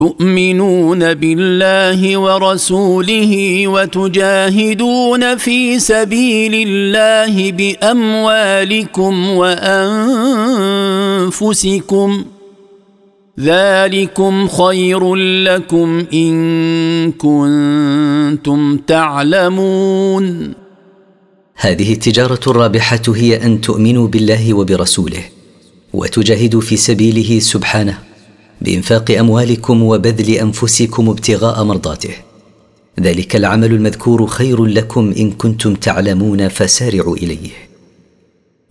تؤمنون بالله ورسوله وتجاهدون في سبيل الله بأموالكم وأنفسكم ذلكم خير لكم إن كنتم تعلمون. هذه التجارة الرابحة هي أن تؤمنوا بالله وبرسوله وتجاهدوا في سبيله سبحانه بإنفاق أموالكم وبذل أنفسكم ابتغاء مرضاته، ذلك العمل المذكور خير لكم إن كنتم تعلمون فسارعوا إليه.